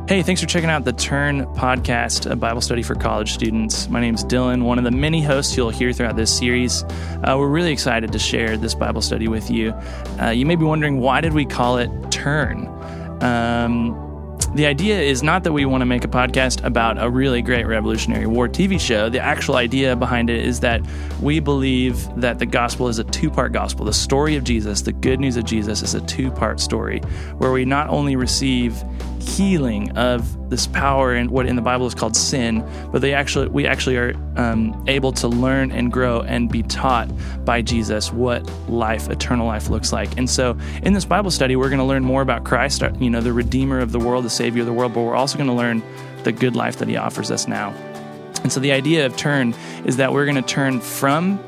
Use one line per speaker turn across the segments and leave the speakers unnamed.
Hey, thanks for checking out the Turn podcast, a Bible study for college students. My name's Dylan, one of the many hosts you'll hear throughout this series. We're really excited to share this Bible study with you. You may be wondering, why did we call it Turn? The idea is not that we want to make a podcast about a really great Revolutionary War TV show. The actual idea behind it is that we believe that the gospel is a two-part gospel. The story of Jesus, the good news of Jesus, is a two-part story where we not only receive healing of this power and what in the Bible is called sin, but we actually are able to learn and grow and be taught by Jesus what life, eternal life, looks like. And so in this Bible study, we're going to learn more about Christ, the Redeemer of the world, the Savior of the world, but we're also going to learn the good life that he offers us now. And so the idea of turn is that we're going to turn from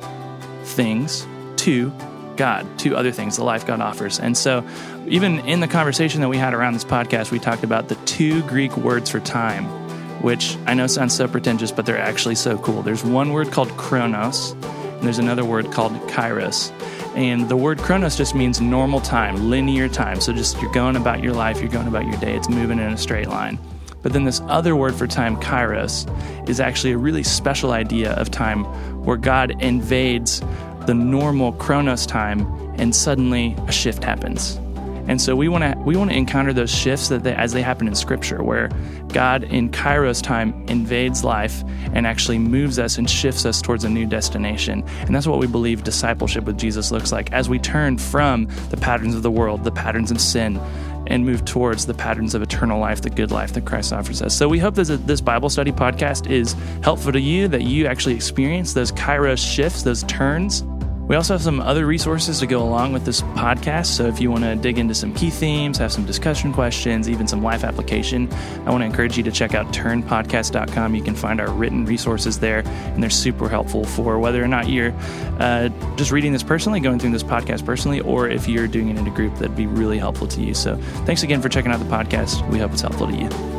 things to God, to other things, the life God offers. And so even in the conversation that we had around this podcast, we talked about the two Greek words for time, which I know sounds so pretentious, but they're actually so cool. There's one word called chronos, and there's another word called kairos. And the word chronos just means normal time, linear time. So just you're going about your life, you're going about your day, it's moving in a straight line. But then this other word for time, kairos, is actually a really special idea of time where God invades the normal chronos time and suddenly a shift happens. And so we want to encounter those shifts as they happen in Scripture, where God in Kairos time invades life and actually moves us and shifts us towards a new destination. And that's what we believe discipleship with Jesus looks like, as we turn from the patterns of the world, the patterns of sin, and move towards the patterns of eternal life, the good life that Christ offers us. So we hope that this Bible study podcast is helpful to you, that you actually experience those Kairos shifts, those turns. We also have some other resources to go along with this podcast. So if you want to dig into some key themes, have some discussion questions, even some life application, I want to encourage you to check out turnpodcast.com. You can find our written resources there, and they're super helpful for whether or not you're just reading this personally, going through this podcast personally, or if you're doing it in a group, that'd be really helpful to you. So thanks again for checking out the podcast. We hope it's helpful to you.